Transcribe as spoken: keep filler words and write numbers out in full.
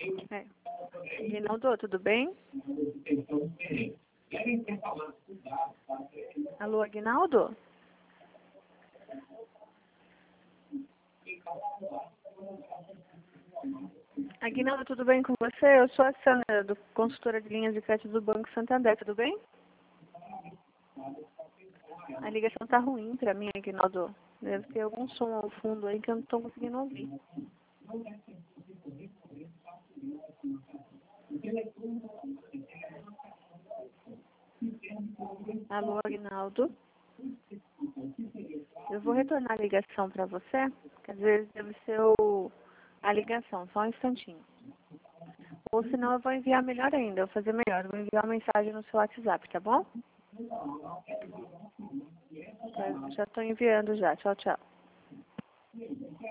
É. Aguinaldo, tudo bem? Alô, Aguinaldo? Aguinaldo, tudo bem com você? Eu sou a Sandra, do, consultora de linhas de crédito do Banco Santander, tudo bem? A ligação tá ruim pra mim, Aguinaldo. Deve ter algum som ao fundo aí que eu não tô conseguindo ouvir. Alô, Aguinaldo? Eu vou retornar a ligação pra você, que às vezes deve ser o, a ligação, só um instantinho. Ou senão eu vou enviar melhor ainda, eu vou fazer melhor, eu vou enviar uma mensagem no seu WhatsApp, tá bom? Já estou enviando já, tchau, tchau.